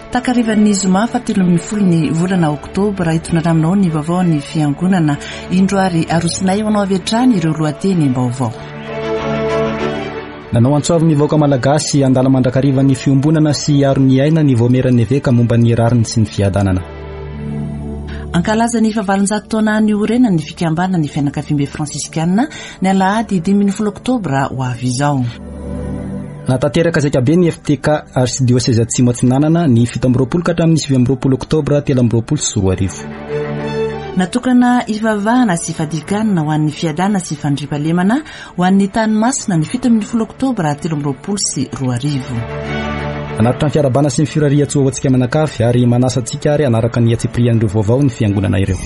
Takarivan'ny zoma fatelo amin'ny folony volana oktobra itonaraminao ny vaovao ny fiangonana indroary arosinay manao avy hatrany ireo lohateny vaovao. Nanao antsoavy ny vahoaka malagasy andala mandrakarivan'ny fiombonana sy arony aina ny voameran'ny eveka momba ny rariny sy ny fiadanana. Ankalaza ny fahavalonjato taona ny orena ny fikambanana ny fianakaviam-be fransiskana ny alahady 10 oktobra ho avy izao. Natateraka zakabe ny FTK arsidiocese Atsimo Atsinanana ny 17 ka hatramin'ny 20 oktobra 2024. Natokana ivavahana sy fadikanina ho an'ny fiadana sy fandripalemana ho an'ny tany masina ny 17 oktobra 2024. Anatitra ny fiarabana sy ny firaria tsoatsika manakafy ary manasa antsika ary anaraka ny atsiprian'ireo vaovao ny fiangonana ireo.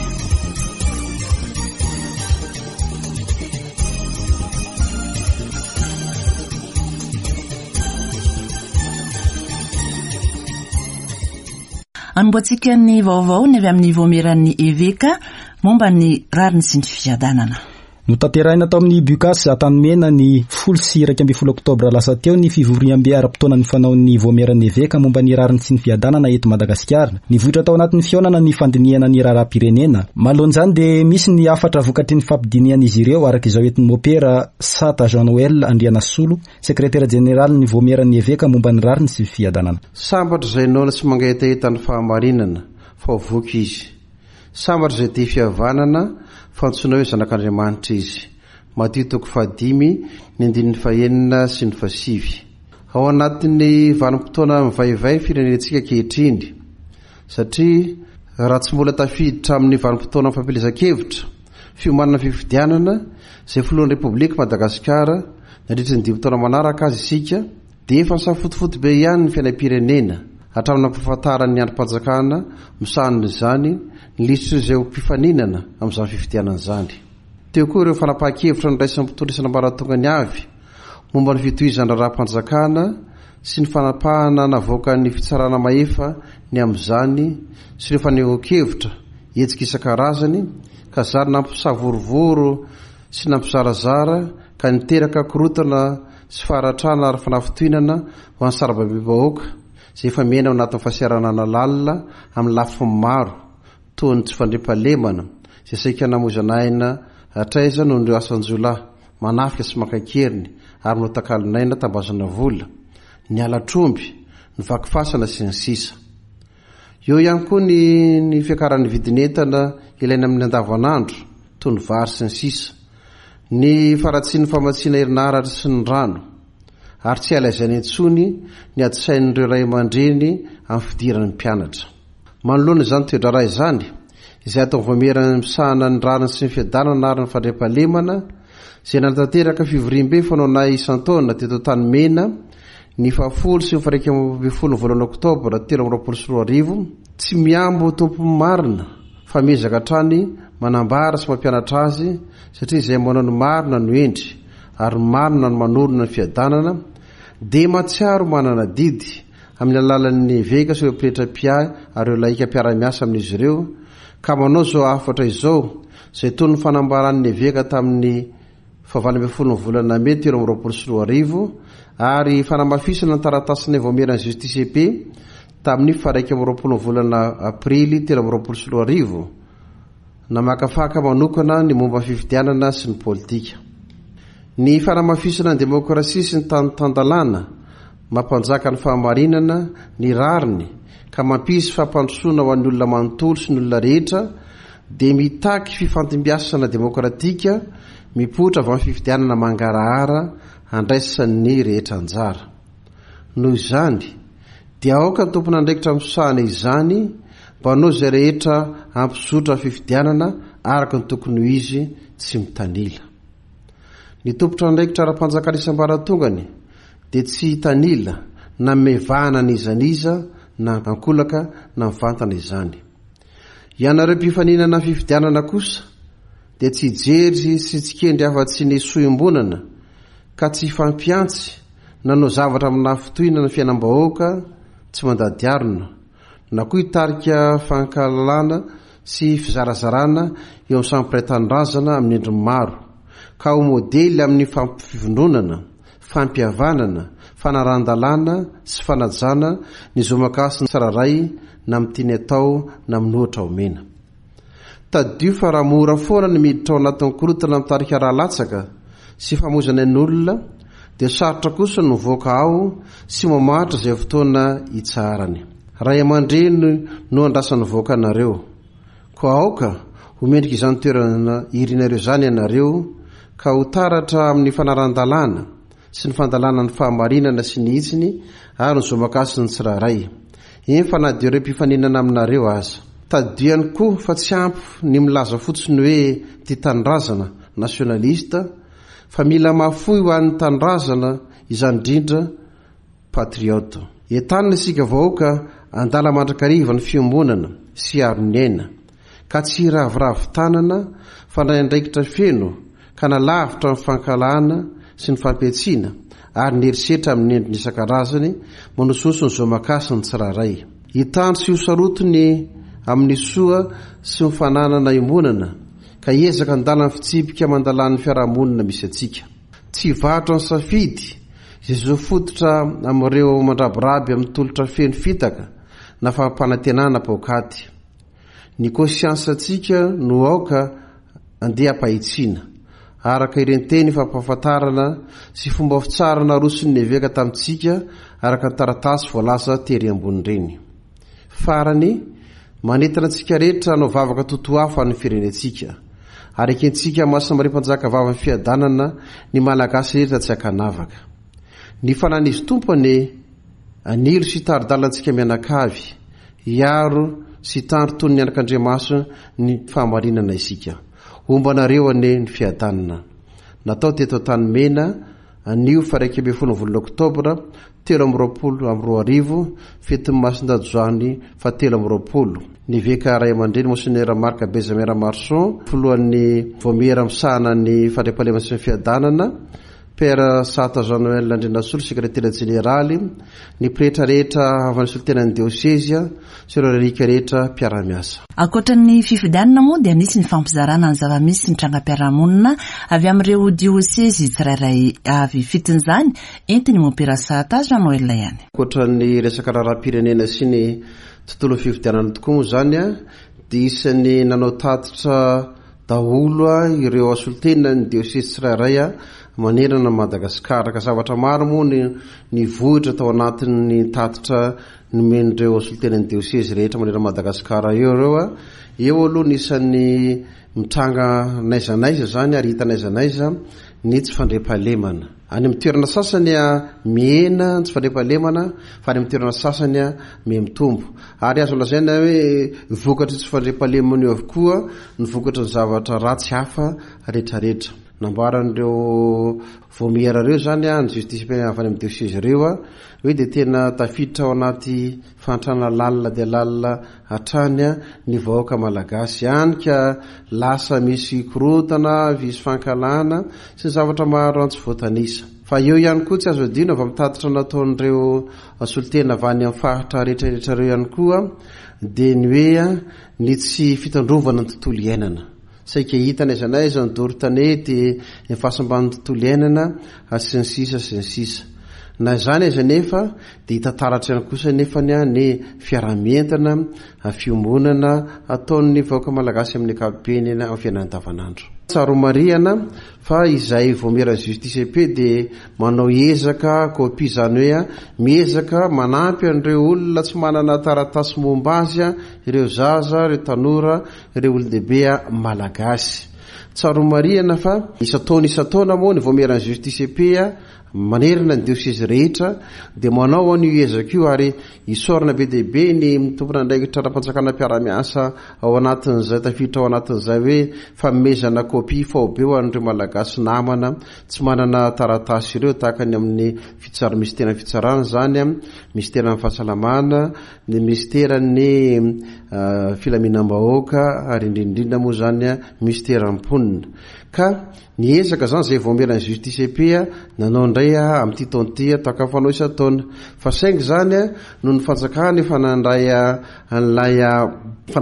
Anomboantsika ny vaovao ny avy amin'ny voameran'ny eveka momba ny rariny sy ny fiadanana. Notanterahina tao amin'ny Bukas Antanimena ny 12 oktobra lasa teo ny fivoriam-be ara-potoana ny fanaon'ny voameran'ny eveka momba ny rariny sy ny fiadanana eto Madagasikara. Nivohitra tao anatin'ny fionana ny fandinihana ny raharam-pirenena. Malohany dia misy ny afatra vokatry ny fampidinian'izy ireo araka izao entin'ny mopera Sata Jean Noël Andrianasolo, sekretera jeneraly ny voameran'ny eveka momba ny rariny sy ny fiadanana. Sambatra izay naona sy mangetaheta ny fahamarinana fa voky izy. Sambatra izay tia fihavanana fantsona hoe zanak'Andriamanitra izy. Matio 5:9 sy 5. Ao anatin'ny vanim-potoana mivaivay firenentsika kehitriny, satria raha tsy mbola tafiditra amin'ny vanim-potoana fampielezan-kevitra fiomanana fifidianana izay filohan'ny Repoblika Madagasikara nandritra ny 10 taona manaraka azy isika, dia efa nisafotofoto be ihany ny fiainam-pirenena hatramin'ny ampahafantarany androm-panjakana misahanana izany ny lisitra izay ho mpifaninana amin'izany fifidianana izany. Teo koa ireo fanapahan-kevitra ny raisin'ny mpitondrisana mbaratongany avy momba ny fitohizana raha-panjakana sy ny fanapahana navoaka ny fitsarana maefa ny amin'izany sy ireo fanehoan-kevitra hetsika isan-karazany ka zary nampisavorivoro sy nampizarazara ka niteraka korotana sy faharatrana ary fanafitohinana ho an'ny sarababem-bahoaka izay efa mena ao anatin'ny fahasiaranana lalina amin'ny lafiny maro toy ny tsy fandriampahalemana izay saika namozanaina hatraiza noho ny asanjolahy manafika sy makakeriny ary notakalinaina tambazana vola ny alatromby ny vakifasana sy ny sisa. Eo ihany koa ny fiakaran'ny vidinentana ilaina amin'ny andavanandro toy ny vary sy ny sisa, ny faratsian'ny famatsiana herinaratra sy ny rano, ary tsy alaizany intsony ny adisain'ireo ray aman-dreny amin'ny fidiran'ny mpianatra. Manoloana izany toedrara izany izay atao voamerany misahana ny rariny sy ny fiadanana ary ny fandriampahalemana izay nanatanteraka fivoriam-be fanaona isan-taona teto Tanimena ny 10 sy 12 oktobra 2024, tsy miambo tompo marina fa mezaka hatrany manambara sy mampianatra azy, satria izay manao ny marina no endry ary marina no manorona ny fiadanana, dia matsiaro manana didy amin'ny alalan'ny eveka sy ireo mpiretra-piay ary ireo laika mpiara-miasa amin'izy ireo, ka manao zao afatra izao izay toy ny fanambaran'ny eveka tamin'ny 17 volana May 2024 ary fanamafisana ny taratasiny voameran'ny Justice EP tamin'ny 1 volana Aprily 2024 na makafaka manokana ny momba fifidianana sy ny politika. Ny fanamafisana ny demokrasia sy ny tantandalana mampanjaka ny fahamarinana ny rariny ka mampisy fampandrosoana ho an'ny olona manontolo sy ny olona rehetra, dia mitaky fifantombiasana demokratika mipotra avy amin'ny fifidianana mangarahara andraisan'ny rehetra anjara. Noho izany dia aoka ny tompona andraikitra misahana izany mba hanao izay rehetra ampizotra fifidianana araka ny tokony ho izy tsy mitanila. Ny tompotra andraikitra ara-panjakana isam-baratongany dia tsy hitanila na mevahana ny izaniza na ankolaka na mivantana izany. Ianareo mpifaninana fifidianana kosa dia tsy hijery sy tsy kendry afa-tsy ny soimbonana ka tsy fampiantsy nanao zavatra amina fitohinana fiainam-bahoaka tsy mandadiarona, na koa hitarika fankalalana sy fizarazarana eo amin'ny sampiraitan-drazana amin'ny endriny maro, ka ho modely amin'ny fampifivondronana, fampihavanana, fanaran-dalàna sy fanajana ny zomakasy ny tsararay na mitiany atao na minoatra omena. Tadio fa raha mora foana ny miditra ao anatin'ny korotana mitarika rahalatsaka sy famozana n'olona dia sarotra kosa no voaka ao sy mamahatra izay fotoana hitsarany. Ray aman-dreny no andrasan'ny voaka anareo, ko aoka homendrika izany toerana irinareo izany ianareo ka ho taratra amin'ny fanaran-dalàna sy ny fandalàna ny fahamarinana sy ny hitsiny ary ny zomakasy ny tsiraray. Fa na dia ireo mpifaninana aminareo aza. Tadio ihany koa fa tsy ampy ny milaza fotsiny hoe ty tanindrazana nasionalista, fa mila mafoy ho an'ny tanindrazana izany indrindra patriota. Entanina isika vahoaka andala mandrakariva ny fiombonana sy aronyaina, ka tsy ravoravo tanana fa ndraindraikitra feno ka nalavitra ny fankalana sy ny fampiatsiana ary nerisetra amin'ny endriny isan-karazany manososo ny zomakasy ny tsiraray. Hitandro sy hosarotony amin'ny soa sy mifananana imonana ka hiezaka ndala ny fitsipika mandalan'ny fiarahamonina misy atsika. Tsy vatro ny safidy izay zo fototra amin'ireo mandrabiraby amin'ny tolotra feno fitaka na fampanantenana pokaty. Ny konsiansatsika no aoka andeha ampahitsiana araka irenteny fampahafantarana sy fomba fitsarana rosiny neveka tamintsika araka ny taratasy voalasa tery ambony reny. Farany manentana antsika rehetra no vavaka totoafo amin'ny firenetsika ary ekentsika mahasamariam-panjaka vava ny fiadanana ny malagasy rehetra tsy akanavaka. Ny fananizy tompony anilo sy taro-dalantsika mianakavy iaro sy tandro tony ny anak'Andriamaso ny fahamarinana isika. Ombanareo ane ny fiadanana. Natao teto tany mena anio fa 1 Oktobra 2020 fetiny masindajoany fa 2020. Ny veka ray aman-dreny Monseigneur Marc Bezamera Marson, filohan'ny vomiera misahana ny fandriampahalemana sy ny fiadanana, Père Sata Jean-Noël Landrinasolo, sekretera jeneraly, ny pretra rehetra avy ny solitenan'ny diosezia sy ireo rerika rehetra mpiara-miasa. Ankoatran'ny fifidianana moa dia nisy ny fampizarana ny zava-misy ny tranga-piarahamonina avy amin'ireo diosezia tsirairay avy fitin'izany entiny Père Sata Jean-Noël ihany. Ankoatran'ny resaka raharaham-pirenena sy ny tontolo fifidianana tokoa moa zany dia isan'ny nanao tatitra daholo ireo asolitenan'ny diosezia tsirairay manerana Madagasikara, ka zavatra maro moa ny vohitra tao anatin'ny tatitra nomen'ireo asolitenan'ny diosezia rehetra manerana Madagasikara eo aloha nisan'ny mitranga naizanaiza zany ary hita naizanaiza ny tsy fandriampahalemana. Any amin'ny toerana sasany miena tsy fandriampahalemana fa any amin'ny toerana sasany mitombo. Ary azo lazaina hoe vokatra tsy fandriampahalemana io avokoa ny vokatra ny zavatra ratsy hafa rehetrarehetra. Nambaran'ireo vomiera reo zany ny justice avy any amin'ny diosezia reo hoe dia tena tafiditra ao anaty fantrana lalina dia lalina hatrany ny vahoaka malagasy any ka lasa misy korotana, visy fankalana sy ny zavatra maro tsy voatanisa. Fa eo ihany koa tsy azo adino avy amin'ny tatitra nataon'ireo solitena avy any amin'ny faritra rehetrarehetra reo ihany koa dia ny hoe ny tsy fitandrovana ny tontolo iainana. Saika hita naizanaiza ny doro tanety ny fahasamban'ny tontolo iainana sy ny sisa. Na izany aiza nefa dia hita taratra ihany kosa nefa ny fiaramientana, fiombonana ataon'ny vahoaka malagasy amin'ny ankapobeny amin'ny fiainana andavanandro. Tsaromariana fa izay vomiera justice pe dia manao ezaka kopi zany hoe miezaka manampy an'ireo olona tsy manana taratasy momba azy, ireo zaza, ireo tanora, ireo olon-dehibe malagasy. Tsaromariana fa isataona moa ny vomiera justice pe manerana ny diosezia rehetra dia manao an'io ezaka io ary isorana be dehibe ny mitompona andraikitra ra-panjakana mpiara-miasa ao anatin'izay tafiditra ao anatin'izay hoe famemezana kopi faobe ho an'ireo malagasy namana tsy manana taratasy ireo tahaka ny amin'ny misy fitsarana zany, ministeran'ny fahasalamana, ny ministeran'ny filaminam-bahoaka ary indrindrindra moa zany ministeran'ny mponina. Ka ny ezaka zany izay voamerana justice pe nanao indray amin'ity taonty tahaka fanao isan-taona fa saingy zany no ny fanjakany efa nandray an'ilay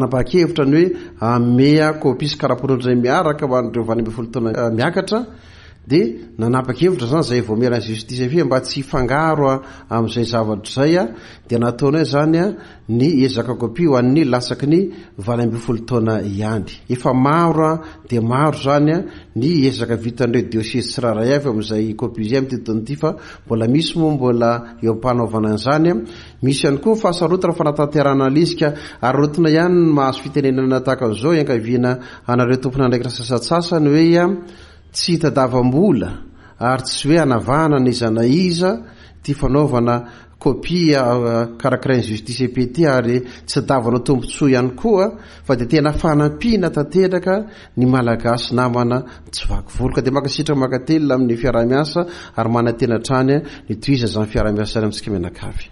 fanapahan-kevitra ny hoe amea kopisy karapon'indray miaraka ho an'ireo 20 taona miakatra de nanapa-kevitra zany zay voamerany justisy fe mba tsy fangaro am'izay zavatra zay de nataona zany ny ezakakopi ho an'ny lasaky ny 20 taona ihany efa maro de maro zany ny ezaka vitan'ireo dossier tsiraray avy am'izay kopi zay am'tytonyty fa mbola misy moa mbola eo ampanaovana an'izany misy ihany koa fahasarotana fanatanterana alizika ary rotina ihany mahazo fitenenana tahaka zao iankaviana anareo tompona ndraiky rasasatsasany hoe tsy hitadavam-bola ary tsy hoe anavahana ny zanaiza ty fanaovana kopia karakarainy justice EPT ary tsy davana tombontsoa ihany koa fa de tena fanampina tanteraka ny malagasy namana tsy vaky voloka de makasitra makatelona amin'ny fiarahamiasa ary manantena trany ny toiza zany fiarahamiasa any amintsika menakavy.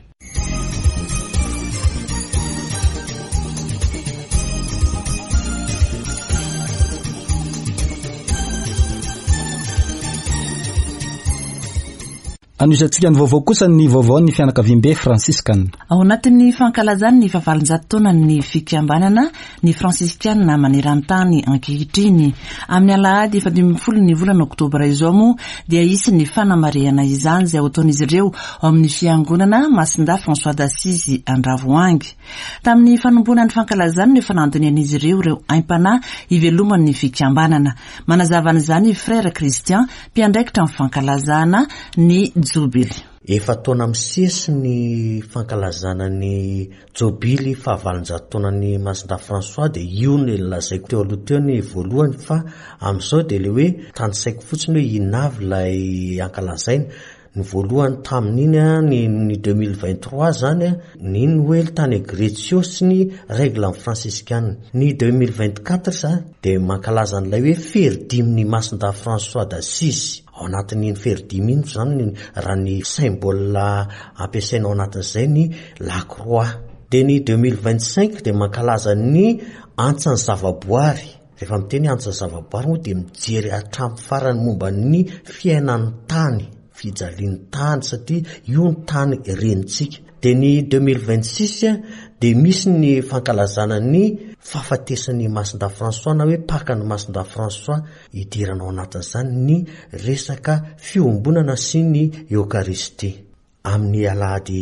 Anisantsika ny vaovao kosa ny vaovao ny fianakavimbe Fransiskana. Ao anatin'ny fankalazany ny 700 taona ny fikambanana ny Fransiskana maneran-tany ankehitriny amin'ny alahady 12 ny volana oktobra izao moa dia isy ny fanamariana izany izay ataon'izy ireo ao amin'ny fiangonana Masinda François d'Assise Andravoangy. Tamin'ny fanombona ny fankalazany ny fanantonian'izy ireo aim-panahy iveloman'ny fikambanana. Manazava an'izany frère Christian mpiandraikitra amin'ny fankalazana ny Jobily. Efa taona misesy ny fankalazana ny Jobily fa 700 taona ny Masinda François de io ny lazaiko teo aloha teo ny voalohany fa amin'izao de le hoe tanisaiko fotsiny hoe inavy lay ankalazaina. Ny voalohany tamin'iny ny 2023 zany niny hoe tany Grétio sy ny règle franciscaine. Ny 2024 zany de mankalaza an'ilay hoe feridimy ny Masinda François d'Assise. Ao anatin'ny feridimy iny zany raha ny symbole ampiasaina ao anatin'izay ny Lacroix. De ny 2025 de mankalaza ny antsany zavaboary. Rehefa miteny antsany zavaboary moa de mijery hatramin'ny farany momba ny fiainan'ny tany, fijalian'ny tany satria io ny tany renitsika. De ny 2026 de misy ny fankalazana ny fahafatesan'ny Masinda François na hoe pakan'ny Masinda François idirana ao anatin'izany ny resaka fiombonana sy ny Eucharistie. Amin'ny alahady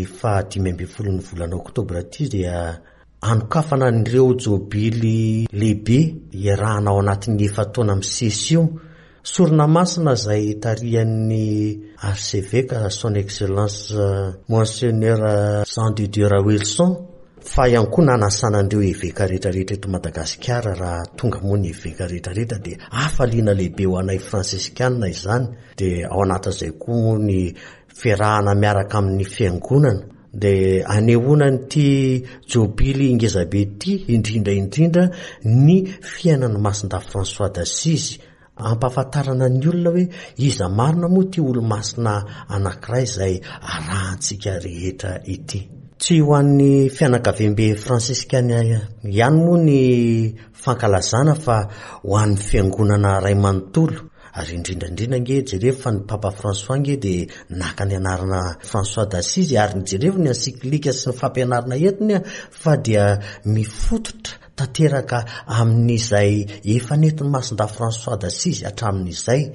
15 ny volana oktobra ty dia anokafana n'ireo Jobily lehibe iarahana ao anatin'ny efa taona misesy io. Sorona masina zay tarian'ny archevêque son excellence Monseigneur Jean de Dieu Wilson fa ihany koa nanasana andreo evêka rehetrarehetra eto Madagasikara raha tonga moa ny evêka rehetrarehetra de hafaliana lehibe ho anay fransiskana izany. De ao anatin'izay koa ny fiarahana miaraka amin'ny fiangonana de anehoana ty Jobily ingezabe ty indrindra ny fiainan'ny Masinda François d'Assise. Ampahafantarana ny olona hoe iza marina moa ty olo-masina anankiray izay arahantsika rehetra ity. Tsy ho an'ny fianakavembe fransiskana ihany moa ny fankalazana fa ho an'ny fiangonana ray manontolo. Ary indrindra nge jereo fa ny Papa François nge de naka ny anarana François d'Assise ary jereo ny encyclique sy ny fampianarana entiny fa dia mifototra tanteraka amin'izay efa nentin'ny Masinda François d'Assise hatramin'izay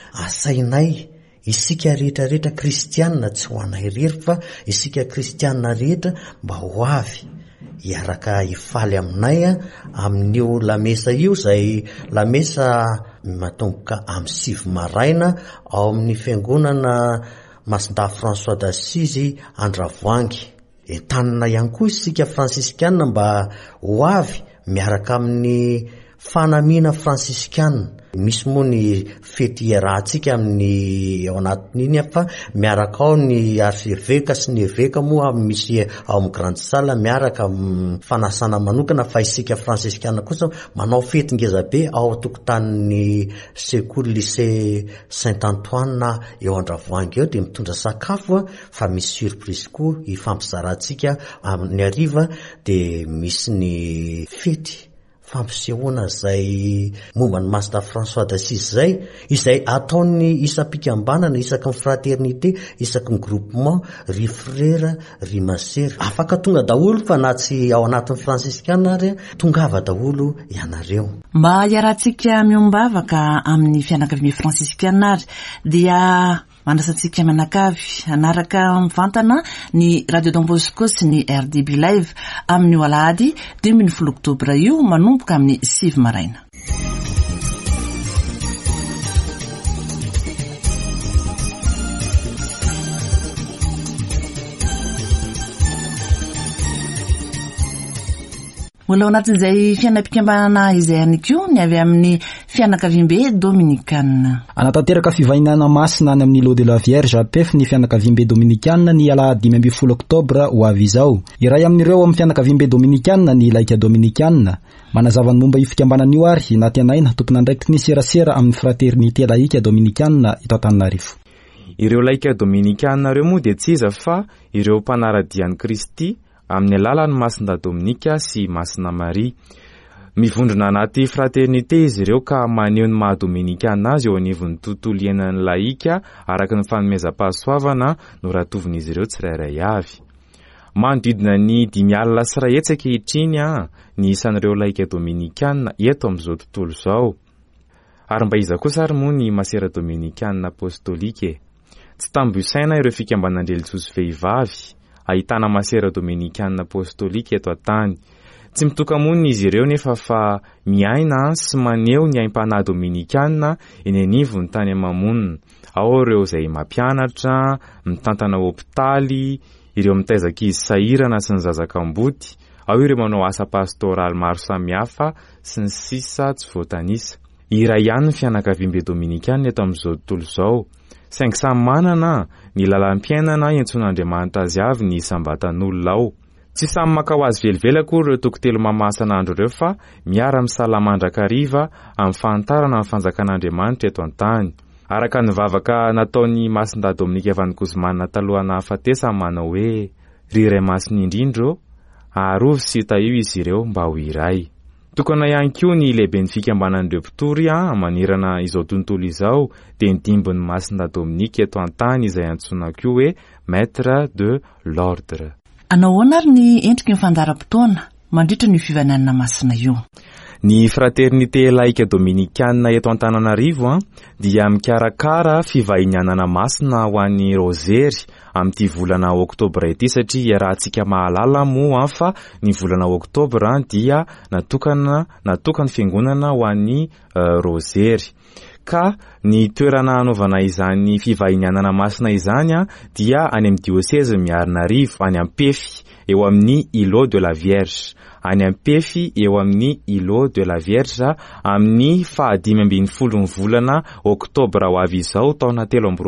asainay isika rehetrarehetra kristianina tsy ho anay rery fa isika kristianina rehetra mba ho avy iaraka ifaly aminay amin'io lamesa io zay lamesa matomboka amin'ny 7 maraina ao amin'ny fiangonana Masinda François d'Assise Andravoangy. Entanina ihany koa isika fransiskana mba ho avy miaraka amin'ny fanamiana fransiskana. Misy moa ny fety iarahantsika amin'ny ao anatin'iny fa miaraka ao ny archevêque sy ny évêque moa misy ao amin'ny grande salle miaraka fanasana manokana fa isika fransiskana kosa manao fety ngezabe ao tokotanin'ny secours lycée Saint-Antoine na eo Andravoangy eo de mitondra sakafo fa misy surprise koa ifampizarantsika amin'ny ariva de misy ny fety fampisehoana zay momba ny Masina François d'Assise izay ataony isam-pikambanana isaky ny fraternité isaky ny groupement ry frère ry masera afaka tonga daholo fa na tsy ao anatin'ny franciskana ary tongava daholo ianareo mba hiarantsika miombavaka amin'ny fianakaviana franciskana ary dia mandrasantsika mianakavy anaraka mivantana ny Radio Don Bosco sy ny RDB Live amin'ny alahady 20 oktobra io manomboka amin'ny 6 maraina. Mbola ao anatin'izay fianam-pikambanana izay ihany koa ny avy amin'ny fianakaviam-be Dominikana. Anatanteraka fivainana masina any amin'ny Lot de la Vierge APF ny fianakaviam-be Dominikana ny alahady 15 oktobra ho avy izao. Iray amin'ireo amin'ny fianakaviam-be Dominikana ny laika Dominikana. Manazava ny momba io fikambanana io ary natenaina tompon'andraikitra ny serasera amin'ny fraternité laika Dominikana eto Antananarivo. Ireo laika Dominikana ireo moa dia tsy iza fa ireo mpanaradian'i Kristy amin'ny alalan'ny Masina Dominika sy Masina Maria. Mivondrona anaty fraternité izy ireo ka maneho ny maha-Dominikana azy eo anivon'ny tontolo iainan'ny laika araka ny fanomezam-pahasoavana no ratovin'izy ireo tsirairay avy. Manodidina ny 5 sy 1 hetsy ankehitriny ny isan'ireo laika Dominikana eto amin'izao tontolo izao. Ary mba iza kosa ary moa ny masera Dominikana apostolika. Tsy tambosaina ireo fikambanandrelitsosy vehivavy. Ahitana masera Dominikana apostolika eto an-tany. Tsy mitoka moa izy ireo nefa fa miaina sy maneho ny aim-panahy Dominikana eny anivon'ny tany amamonina. Ao ireo izay mampianatra, mitantana hopitaly, ireo mitaizakizy sahirana sy ny zazakamboty, ao ireo manao asa pastoraly maro samihafa sy ny sisa tsy voatanisa. Iray ihany ny fianakaviam-be Dominikana eto amin'izao tontolo izao. Saingy samy manana ny lalam-piainana iantson'Andriamanitra azy avy ny sambatan'olona ao. Tsy samy maka ho azy velively akory ireo tokotelo mamasan'andro ireo fa miara-misala mandrakariva amin'ny fantarana ny fanjakan'Andriamanitra eto an-tany. Araka ny vavaka nataony Masinda Dominika Van Guzman talohana hafatesa manao hoe ry iray masina indrindro arovy sy hita io izy ireo mba ho iray. Tokana ihany koa ny lehiben'ny fikambanan'ireo mpitory manirana izao tontolo izao dia ny dimbon'ny Masinda Dominika eto an-tany izay antsoina koa hoe Maître de l'Ordre. Anao ahoana ary ny endriky ny fandaharam-potoana mandritra ny fivanana masina io? Ny fraternité laika Dominikana eto Antananarivo dia mikarakara fivahinianana masina ho an'ny rosery amin'ity volana oktobra ity satria rahantsika mahalala moa fa ny volana oktobra dia natokany fiangonana ho an'ny rosery. Ka ny toerana anaovana izany fivahinianana masina izany dia any amin'ny diocèse Miarinarivo any Ampefy eo amin'ny Îlot de la Vierge. Any Ampefy eo amin'ny Îlot de la Vierge amin'ny 15 volana oktobra ho avy izao taona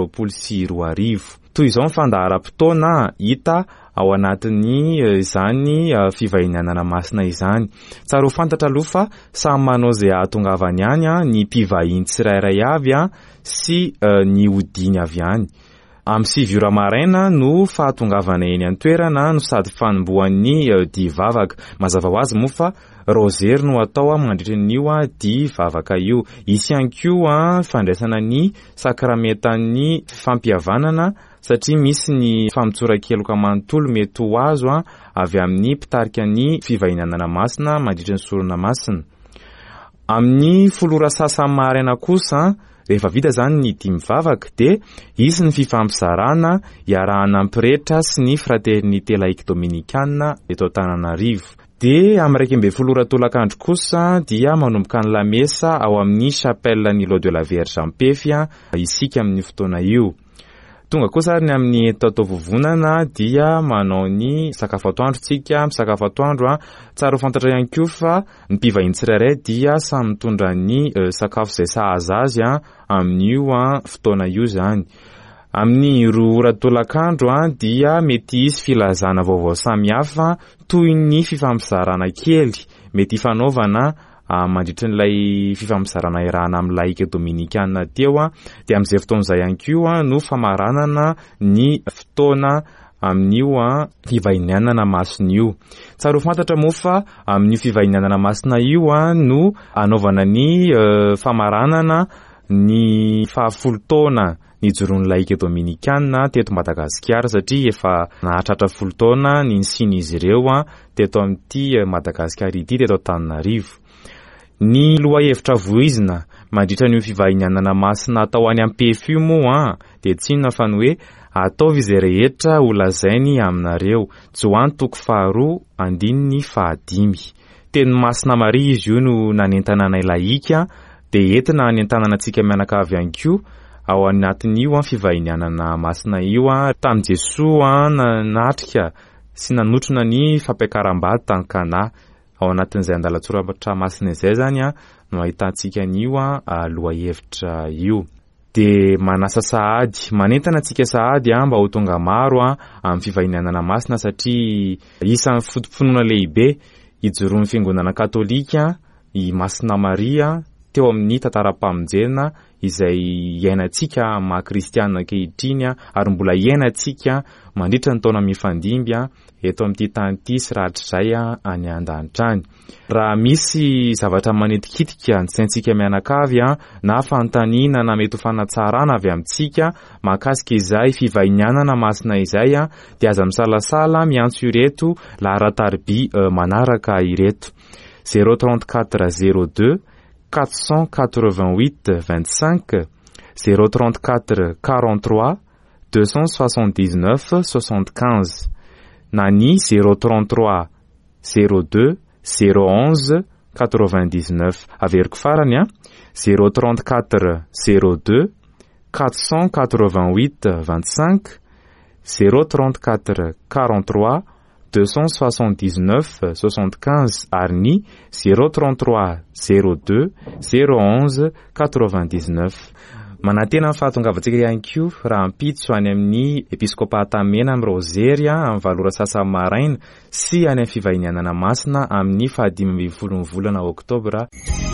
2024. Toy izao ny fandaharam-potoana hita ao anatin'ny izany fivahinianana masina izany. Tsara ho fantatra aloha fa samy manao izay ahatongavany ihany ny mpivahiny tsirairay avy sy ny hodiny avy ihany. Amin'ny 7 maraina no fahatongavana eny an-toerana no sady fanombohan'ny divavaka. Mazava ho azy moa fa rosery no atao mandritra n'io divavaka io. Isy ihany koa fandraisana ny sakramentan'ny fampihavanana satria misy ny famitsoran-keloka manontolo mety ho azo avy amin'ny mpitarika ny fivahinianana masina mandritra ny sorona masina. Amin'ny 10 maraina kosa rehefa vita zany ny 10 mivavaka dia isy ny fifampisarana iarahana ampirehetra sy ny fraternité laika Dominikana eto Antananarivo. Dia amin'ny 12 tolakandro kosa dia manomboka ny lamesa ao amin'ny chapelle ny Îlot de la Vierge Ampefy isika amin'ny fotoana io. Tonga kosa ary amin'ny tatovovonana dia manao ny sakafo atoandro tsika misakafo atoandro tsara ho fantatra ihany koa fa ny mpivahiny tsirairay dia samy mitondra ny sakafo izay sahaza azy amin'io fotoana io zany. Amin'ny 2 tolakandro dia mety isy filazana vaovao samihafa toy ny fifampisarana kely mety fanaovana mandritra n'ilay fifampisarana irahana amin'ny laika Dominikana teo dia amin'izay fotoana izay ihany koa no famaranana ny fotoana amin'io a fivahinianana masina io. Tsara ho fantatra moa fa amin'io fivahinianana masina io a no anaovana ny famaranana ny 10 taona ny joron'ny laika dominikanina teto Madagasikara, satria efa nahatratra 10 taona ny nisian'izy ireo a teto amin'ity Madagasikara ity, teto Antananarivo. Ny lohahevitra voizina mandritra ny fivahinianana masina atao any ampefy io moa dia tsy inona fa ny hoe ataovy izay rehetra ho lazainy aminareo. Joany 2:2-5. Teny Masina Maria izy io no nanentana anay laika dia entina hanentanana antsika mianakavy ihany koa ao anatin'io fivahinianana masina io tamin'i Jesoa natrika sy nanotrona ny fampiakaram-bady tany Kana. Ao anatin'izay andalatsoratra masina izay zany no ahitantsika an'io lohahevitra io. De manasa sahady, manentana antsika sahady mba ho tonga maro amin'ny fivahinianana masina, satria isan'ny finoana lehibe ijoroan'ny fiangonana katolika i Masina Maria teo amin'ny tantaram-pamonjena izay iainantsika maha-kristianina ankehitriny ary mbola iainantsika mandritra ny taona mifandimby eto amin'ity tany ity sy rahatrizay any an-danitrany. Raha misy zavatra manetikitika antsaintsika mianakavy na fanontaniana na mety ho fanatsarana avy amintsika mahakasika izay fivahinianana masina izay dia aza misalasala miantso ireto laharatarby manaraka ireto: 034 02 488 25, 034 43 279 75, na ny 033 02 011 99. Averiko farany 034 02 488 25, 034 43 279 75 ary ny 033 02 011 99. Manantena amin'ny fahatongavantsika ihany koa raha ampitso any amin'ny episkopata mena amin'ny Roseria amin'ny valora sasany maraina sy any amin'ny fivahinianana masina amin'ny 15 volana Oktobra.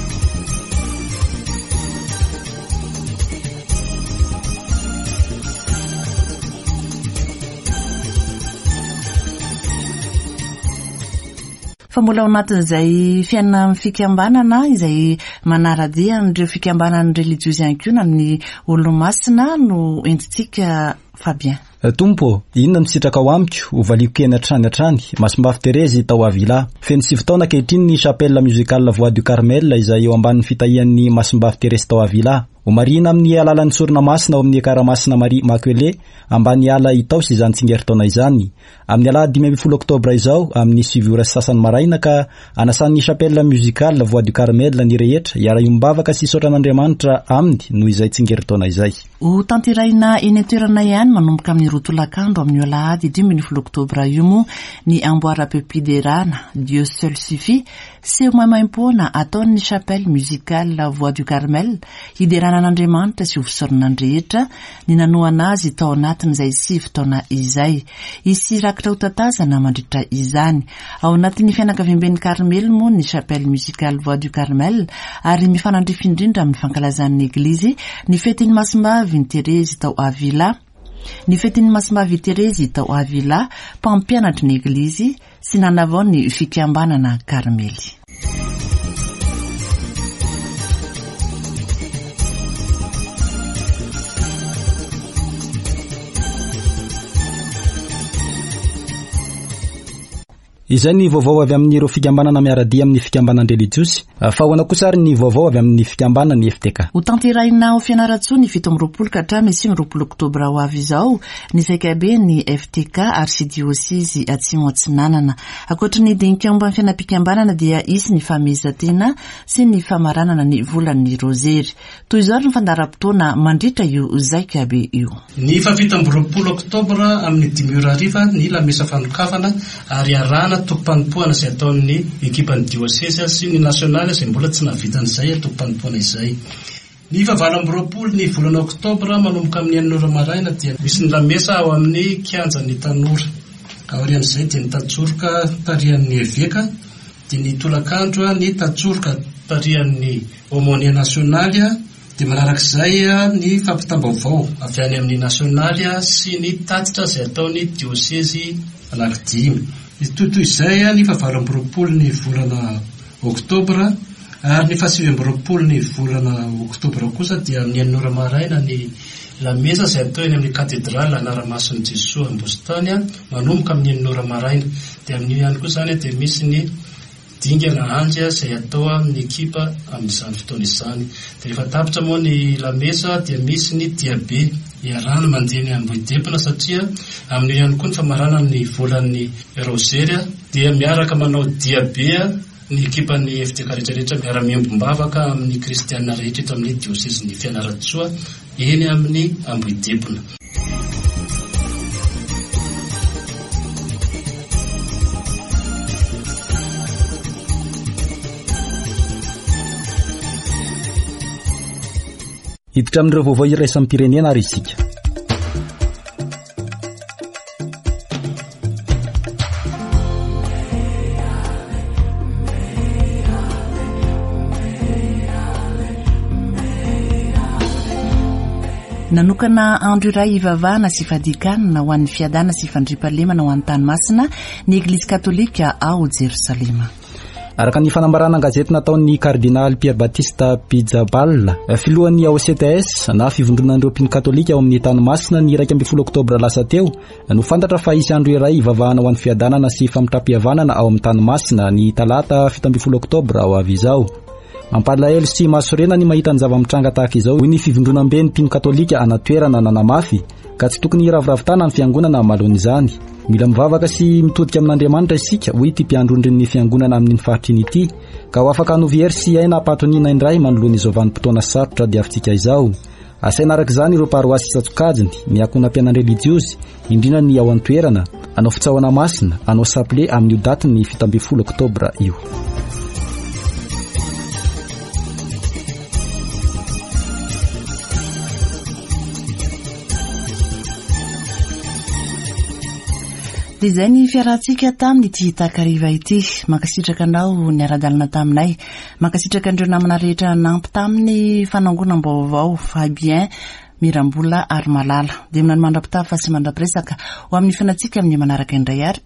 Fa mbola ao anatin'izay fiainana amin'ny fikambanana izay manaradia an'ireo fikambanana religiosy ihany koa na ny olo-masina no entintsika Fabien. Tompo, inona no sitraka ao amiko ho valiko kena hatrany Masimbafy Terezy tao Avila. Feno 7 taona ankehitriny ny chapelle musicale Voix du Carmel izay eo ambanin'ny fitahian'ny Masimbafy Terezy tao Avila. Ho marina amin'ny alalan'ny sorona masina ao amin'ny ekara masina Marie Immaculée ambany ala Itaosy izany tsingeritaona izany. Amin'ny alahady 15 oktobra izao amin'ny 7 sasany maraina ka anasan'ny chapelle musicale Voix du Carmel ny rehetra iara-iombavaka sy sotran'Andriamanitra aminy noho izay tsingeritaona izay. Ho tanteraina eny an-toerana ihany manomboka amin'ny rotolakandro amin'ny alahady 15 oktobra io moa ny amboara peupiderana Dieu seul suffit sy maimaimpona ataon'ny chapelle musicale Voix du Carmel hideranan'Andriamanitra sy hofisoronan'ny ny nanoana azy tao anatin'izay 7 taona izay. Isy rakitra ho tatazana mandritra izany. Ao anatin'ny fianakavian'ny Carmel moa ny chapelle musicale Voix du Carmel ary mifanandrify indrindra amin'ny fankalazan'ny eglizy ny fetin'ny Masimbavy Terezy tao Avila. Ny fetin'ny Masimbavy Terezy tao Avila mpampianatry ny eglizy sy nanavao ny fikambanana Carmely. Izay ny vaovao avy amin'ireo fikambanana miaradia amin'ny fikambanana religiosy. Fa hoana kosa ary ny vaovao avy amin'ny fikambanana ny FTK. Ho tanteraina ho fianarantsoa ny 17 ka hatramin'ny 20 oktobra ho avy izao ny saikabe ny FTK arsidiosisy Atsimo Atsinanana. Ankoatra ny dinikaomba ny fiainam-pikambanana dia isy ny famezantena sy ny famaranana ny volan'ny rozery. Toy izao ny fandaharam-potoana mandritra io zaikabe io. Ny 17 oktobra amin'ny 10:00 ny lamesa fanokafana ary arana tokom-panompoana izay ataon'ny ekipan'ny diocese sy ny nasionaly izay mbola tsy navitan'izay tokom-panompoana izay. Ny 20 ny volana oktobra manomboka amin'ny 9 maraina dia misy ny lamesa ao amin'ny kianjan'ny tanora. Aorian'izay dia ny tatsoroka tarihan'ny eveka, dia ny tolakandro ny tatsoroka tarihan'ny aumônier nasionaly, dia manarak'izay ny fampitam-baovao avy any amin'ny nasionaly sy ny tatitra izay ataony diosesy anankidimy. Totoy izay ny 9 ny volana oktobra ary ny 9 ny volana oktobra kosa dia amin'ny 9 maraina ny lamesa izay atao eny amin'ny katedraly anaramason'i Jesoa Ambositany manomboka amin'ny 9 maraina. Dia amin'ny ihany koa izany dia misy ny dingana anjy izay atao amin'ny ekipa amin'izany fotoana izany. Dia rehefa tapitra moa ny lamesa dia misy ny diabe iarana mandeha ny Ambohidepona satria amin'ny ihany koa ny famarana ny volan'ny rozery dia miaraka manao diabe ny ekipa ny FTK rehetrarehetra miara-miombombavaka amin'ny kristianina rehetra eto amin'ny diosesy ny Fianaratsoa eny amin'ny Ambohidepona. Hiditra amin'ireo vaovao iraisan'ny pirenena ary isika. Nanokana andro iray ivavahana sy fadikanina ho an'ny fiadana sy fandriampahalemana ho an'ny tanomasina ny Eglizy Katolika ao Jerosalema. Araka ny fanambarana gazety nataon'ny kardinaly Pierre Baptiste Pizzaballa, filohan'ny AOCTS na fivondronan'ireo mpino katolika ao amin'ny tanomasina ny 12 oktobra lasa teo no fantatra fa isy andro iray ivavahana ho an'ny fiadanana sy famitram-pihavanana ao amin'ny tanomasina ny talata 17 oktobra ao avy izao. Mampalahelo sy mahasorena ny mahita ny zava-mitranga tahaka izao ny fivondronam-be ny mpino katolika anatoerana nanamafy ka tsy tokony iraviravitana ny fiangonana malohany izany. Mila mivavaka sy mitodika amin'Andriamanitra isika ho ity mpiandrondrin'ny fiangonana amin'ny fahatriny ity ka ho afaka hanoviery sy aina apatoniana indray manoloana izao vanim-potoana sarotra diavintsika izao. Asaina arak'izany ireo paroasy Tsatsokajiny, ny akonam-piainana relijiosy, indrindra ny ao an-toerana, anao fitsahoana masina, anao saple amin'ny daty ny 17 oktobra io. Dia izay ny fiarahantsika tamin'ity takariva ity. Mankasitraka anao ny ara-dalana taminay. Mankasitraka andreo namana rehetra nampy tamin'ny fanangonam-baovao Fabien Mirambola ary Malala. Dia minany mandrapitafy sy mandrapiresaka ho amin'ny fanatsika amin'ny manaraka indray ary.